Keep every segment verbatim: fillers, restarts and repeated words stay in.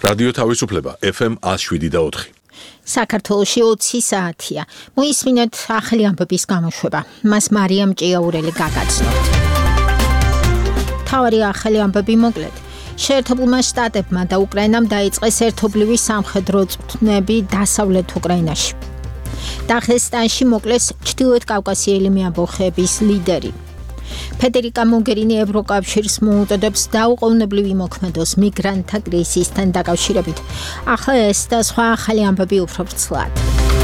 რადიო თავისუფლება F M one oh seven და four. საქართველოში ოცი საათია. მოისმინეთ ახალი ამბების გამოშვება. მას მარიამ ჭიაურელი გაგაცნობთ. თავარი ახალი ამბები მოკლედ. შეერთებულმა შტატებმა და უკრაინამ დაიწყეს ერთობლივი სამხედრო წვრთნები დასავლეთ უკრაინაში. დაღესტანში მოკლეს ჩრდილოეთ კავკასიელი მეამბოხეების ლიდერი. ფედერიკა მოგერინი ევროკავშირს მოუწოდებს დაუყოვნებლივ მოქმედოს მიგრანტთა კრიზისთან დაკავშირებით. ახლა ეს და სხვა ახალი ამბები უფრო ვრცლად.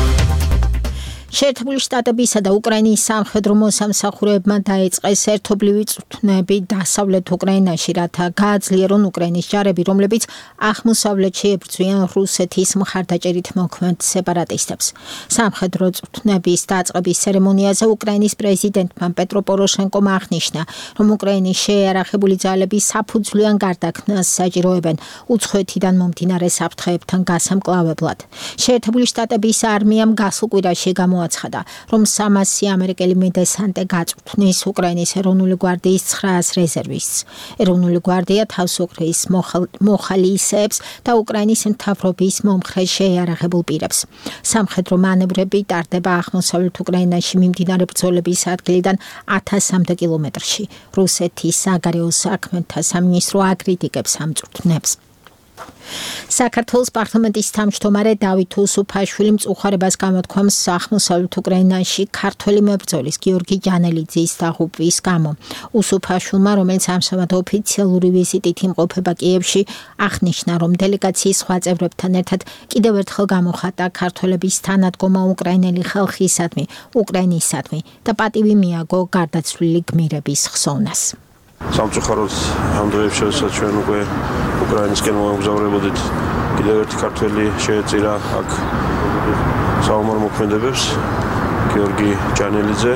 შეერთებული შტატებისა და უკრაინის სამხედრო მოსამსახურეებმა დაიწყეს ერთობლივი წვრთნები დასავლეთ უკრაინაში, რათა გააძლიერონ უკრაინის ჯარები, რომლებიც აღმოსავლეთში ებრძვიან რუსეთის მხარდაჭერით მოქმედ სეპარატისტებს. სამხედრო წვრთნების დაწყების ცერემონიაზე უკრაინის პრეზიდენტმა პეტრო პოროშენკომ აღნიშნა, რომ უკრაინის შეიარაღებული ძალები საფუძვლიან გარდაქმნას საჭიროებენ უცხოეთიდან მომდინარე საფრთხეებთან გასამკლავებლად. შეერთებული შტატების არმიამ გასულ კვირაში გამო აცხადა, რომ სამასი ამერიკელი მედესანტე გაწვრთნის უკრაინის ეროვნული გვარდიის ცხრაას რეზერვისტს. ეროვნული გვარდია თავს უყრის მოხალისეებს და უკრაინის მთავრობის მომხრე შეიარაღებულ პირებს. სამხედრო მანევრები ტარდება აღმოსავლეთ უკრაინაში მიმდინარე ბრძოლების ადგილიდან ათასამდე კილომეტრში. რუსეთის საგარეო საქმეთა სამინისტრო აკრიტიკებს ამ წვრთნებს. საქართველოს პარლამენტის თავმჯდომარე დავით უსუფაშვილი მწუხარებას გამოთქვამს აღმოსავლეთ უკრაინაში ქართველი მებრძოლის გიორგი ჯანელიძის დაღუპვის გამო. უსუფაშვილმა, რომელიც ამჟამად ოფიციალური ვიზიტით იმყოფება კიევში, აღნიშნა, რომ დელეგაციის სხვა წევრებთან ერთად კიდევ ერთხელ გამოხატა ქართველების თანადგომა უკრაინელი ხალხისადმი, უკრაინისადმი და პატივი მიაგო გარდაცვლილი გმირების ხსოვნას. სამწუხაროდ ამ დღეებში, როდესაც ჩვენ უკვე უკრაინისკენ მოგზაურობდით, კიდევ ერთი ქართველი შეეწირა აქ საომარ მოქმედებებს, გიორგი ჯანელიძე.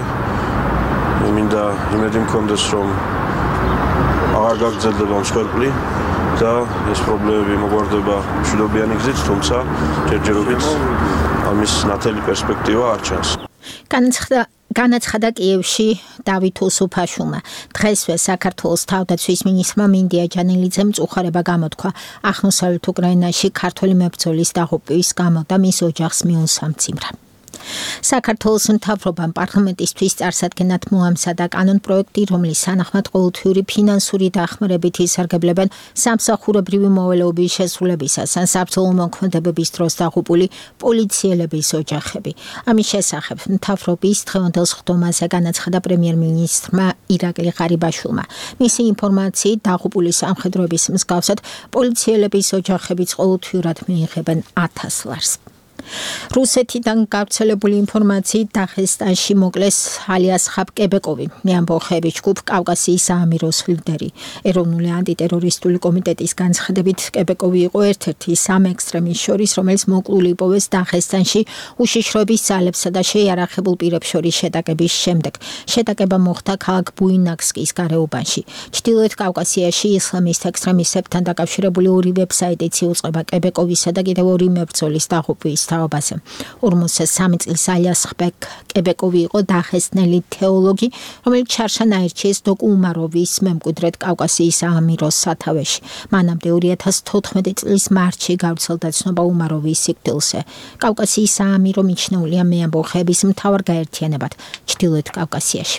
მინდა იმედი მქონდეს, რომ აღარ გაგრძელდება მსხვერპლი და ეს პრობლემები მოგვარდება მშვიდობიანი გზით, თუმცა ჯერჯერობით ამის ნათელი პერსპექტივა არ ჩანს. განაცხადა განაცხადა კიევში დავით უსუფაშვილმა. დღესვე საქართველოს თავდაცვის მინისტრმა მინდია ჯანელიძემ მწუხარება გამოთქვა აღმოსავლეთ უკრაინაში ქართველი მებრძოლის დაღუპვის გამო და მის ოჯახს მიუსამძიმრა. საქართველოს მთავრობამ პარლამენტისთვის წარსადგენად მოამზადა კანონპროექტი, რომლის თანახმად ყოველთვიური ფინანსური დახმარებით ისარგებლებენ სამსახურებრივი მოვალეობის შესრულებისას ან საბრძოლო მოქმედებების დროს დაღუპული პოლიციელების ოჯახები. ამის შესახებ მთავრობის დღევანდელ სხდომაზე განაცხადა პრემიერ-მინისტრმა ირაკლი ღარიბაშვილმა. მისი ინფორმაციით დაღუპული სამხედროების მსგავსად პოლიციელების ოჯახებიც ყოველთვიურად მიიღებენ ათას ლარს. რუსეთიდან გავრცელებული ინფორმაციით დაღესტანში მოკლეს ალიასხაბ კებეკოვი, მეამბოხეების ჯგუფ კავკასიის საამიროს ლიდერი. ეროვნული ანტიტერორისტული კომიტეტის განცხადებით, კებეკოვი იყო ერთ-ერთი სამ ექსტრემის შორის, რომელიც მოკლული იპოვეს დაღესტანში უშიშროების ძალებსა და შეიარაღებულ პირებს შორის შეტაკების შემდეგ. შეტაკება მოხდა ქალაქ ბუინაკსკის გარეუბანში. ჩრდილოეთ კავკასიაში ისლამისტ ექსტრემისტებთან დაკავშირებული ორი ვებსაიტიც იუწყება კებეკოვისა და კიდევ ორი მებრძოლის დაღუპვის თაობაზე. ორმოცდასამი წლის ალიასხბეკ კებეკოვი იყო დაღესტნელი თეოლოგი, რომელიც ჩარშან აირჩიეს დოკუ უმაროვის მემკვიდრედ კავკასიის საამიროს სათავეში. მანამდე ორი ათას თოთხმეტი წლის მარტში გავრცელდა ცნობა უმაროვის სიკვდილზე. კავკასიის საამირო მიჩნეულია მეამბოხეების მთავარ გაერთიანებად ჩრდილოეთ კავკასიაში.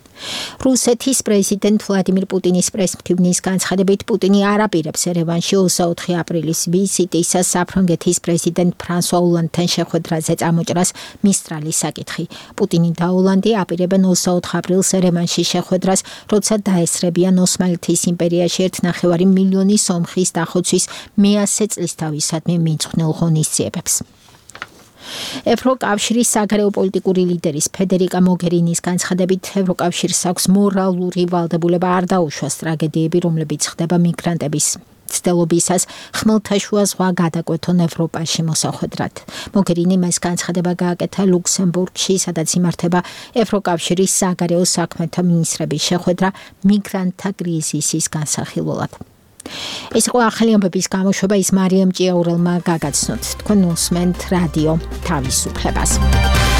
რუსეთის პრეზიდენტ ვლადიმირ პუტინის პრესმფრთივნის განცხადებით, პუტინი არ აპირებს ერევანში ოცდაოთხი აპრილის ვიზიტისას საფრანგეთის პრეზიდენტ ფრანსუა ოლანდთან შეხვედრაზე წამოჭრას მისტრალის საკითხი. პუტინი და ოლანდი აპირებენ ოცდაოთხ აპრილს ერევანში შეხვედრას, როცა დაესწრებიან ოსმალეთის იმპერიაში ერთნახევარი მილიონი სომხის დახოცვის მეასე წლისთავისადმი მიძღვნილ ღონისძიებებს. ევროკავშირის საგარეო პოლიტიკური ლიდერის ფედერიკა მოგერინის განცხადებით, ევროკავშირს აქვს მორალური ვალდებულება არ დაუშვას ტრაგედიები, რომლებიც ხდება მიგრანტების მცდელობისას ხმელთაშუა ზღვა გადაკვეთონ ევროპაში მოსახვედრად. მოგერინიმ ეს განცხადება გააკეთა ლუქსემბურგში, სადაც იმართება ევროკავშირის საგარეო საქმეთა მინისტრების შეხვედრა მიგრანტთა კრიზისის განსახილველად. ეს იყო ახალი ამბების გამოშვება, ის მარიამ ჭიაურელმა გაგაცნოთ. თქვენ უსმენთ რადიო თავისუფლებას.